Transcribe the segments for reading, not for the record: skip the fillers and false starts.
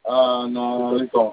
Ah non, d'accord.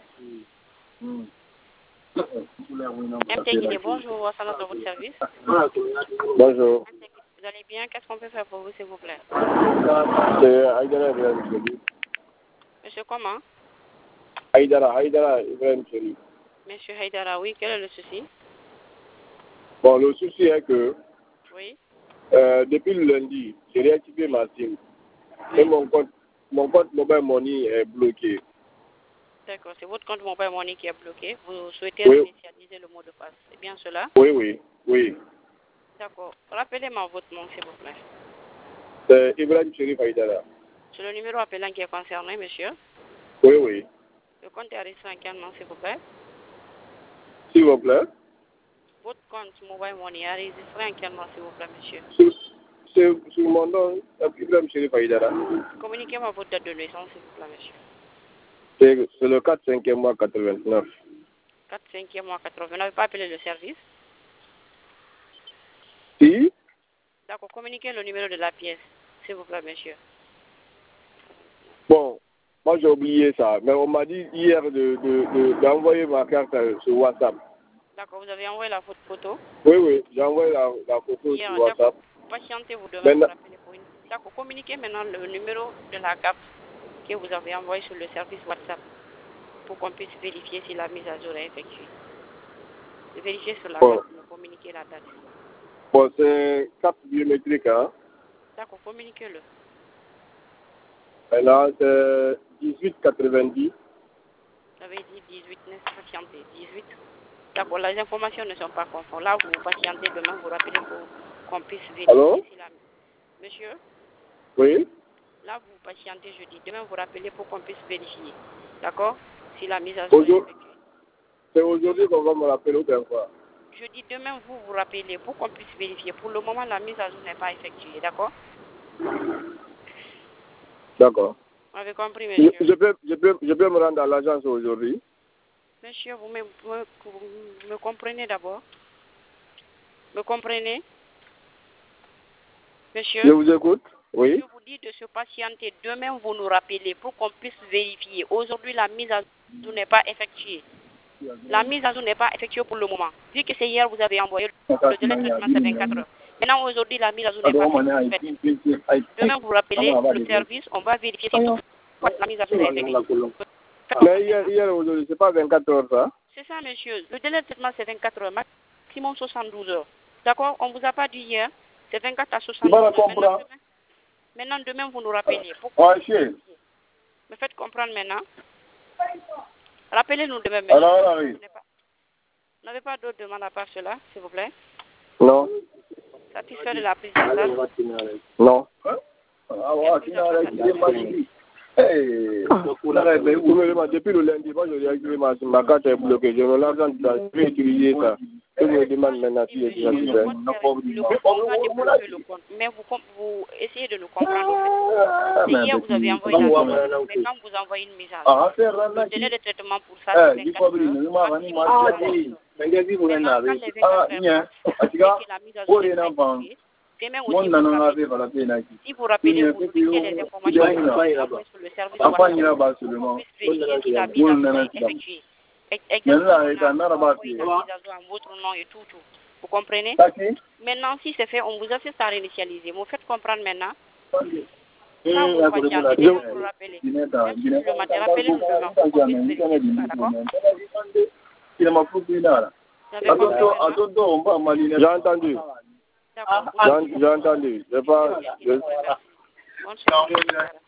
MTG, bonjour, ça dans votre service. Bonjour. Vous allez bien? Qu'est-ce qu'on peut faire pour vous, s'il vous plaît? C'est Aïdara Ibrahim Chérif. Monsieur comment? Aïdara Ibrahim Chérif. Monsieur Haïdara, oui, quel est le souci? Bon, le souci est que Oui. depuis le lundi, j'ai réactivé ma SIM. Et mon compte Mobile Money est bloqué. D'accord, c'est votre compte Mobile Money qui est bloqué. Vous souhaitez Oui. réinitialiser le mot de passe. C'est bien cela? Oui. D'accord. Rappelez-moi votre nom, s'il vous plaît. C'est Ibrahim Chérif Aïdara. C'est le numéro appelant qui est concerné, monsieur. Oui. Le compte est enregistré en quel nom, s'il vous plaît? S'il vous plaît. Votre compte Mobile Money est enregistré en quel nom, s'il vous plaît, monsieur? Sur mon nom, Ibrahim Chérif Aïdara. Communiquez-moi votre date de naissance, s'il vous plaît, monsieur. C'est le 4/5e mois 89. 4/5e mois 80. Vous n'avez pas appelé le service? Si? D'accord, communiquez le numéro de la pièce, s'il vous plaît, monsieur. Bon, moi j'ai oublié ça, mais on m'a dit hier d'envoyer ma carte sur WhatsApp. D'accord, vous avez envoyé la photo? Oui, j'ai envoyé la photo Hier, sur WhatsApp. Patientez, vous devez vous rappeler pour une... D'accord, communiquez maintenant le numéro de la carte que vous avez envoyé sur le service WhatsApp pour qu'on puisse vérifier si la mise à jour est effectuée. Vérifiez sur la carte, communiquez la date. Bon, c'est carte biométrique, hein. D'accord, communiquez-le. Maintenant, c'est 1890. Vous avez dit 18, patientez, 18. D'accord, les informations ne sont pas conformes. Là, vous patientez, demain, vous rappelez pour qu'on puisse vérifier. Allô? Si la... Monsieur? Oui? Là, vous patientez jeudi. Demain, vous rappelez pour qu'on puisse vérifier. D'accord? Si la mise à jour est effectuée. C'est aujourd'hui qu'on va me rappeler ou bien quoi? Je dis demain, vous vous rappelez pour qu'on puisse vérifier. Pour le moment, la mise à jour n'est pas effectuée. D'accord? D'accord. Vous avez compris, monsieur? Je peux me rendre à l'agence aujourd'hui? Monsieur, vous me comprenez d'abord? Me comprenez? Monsieur? Je vous écoute. Oui. Je vous dis de se patienter. Demain, vous nous rappelez pour qu'on puisse vérifier. Aujourd'hui, la mise à jour n'est pas effectuée. La mise à jour n'est pas effectuée pour le moment. Vu que c'est hier, vous avez envoyé le délai de traitement, c'est 24 heures. Maintenant, aujourd'hui, la mise à jour n'est pas faite. Demain, vous rappelez le service, on va vérifier si la mise à jour est effectuée. Mais hier aujourd'hui, c'est pas 24 heures, ça? C'est ça, monsieur. Le délai de traitement, c'est 24 heures, maximum 72 heures. D'accord? On ne vous a pas dit hier. C'est 24 à 72 heures. Maintenant, demain, vous nous rappelez. Pourquoi? Me faites comprendre maintenant. Rappelez-nous demain, monsieur. Alors, oui. Vous n'avez pas d'autres demandes à part cela, s'il vous plaît? Non. Satisfait de la prise en charge? Non. Depuis le lundi, moi je réactivé ma carte est bloquée. Je me l'argent, je vais utiliser ça. Je me demande maintenant si j'ai déjà fait. Mais vous essayez de nous comprendre. C'est hier vous avez envoyé la demande. Mais quand vous envoyez une mise à jour, le délai de traitement pour ça, c'est 24 heures. Maintenant, quand les 24 heures passent, et que la mise à jour est effectuée, demain aussi, si vous rappelez, vous vérifiez les informations sur le service WhatsApp, pour puisse vérifier si la mise à jour est effectuée. Exactement, la mise à jour en votre nom et tout. Vous comprenez? Maintenant, si c'est fait, on vous assiste à réinitialiser. Vous faites comprendre maintenant. Quand vous patientez, demain vous rappelez. Même si le matin, rappelez-nous demain pour qu'on puisse vérifier tout ça, d'accord? J'ai entendu. D'accord. J'ai entendu. Bonne soirée.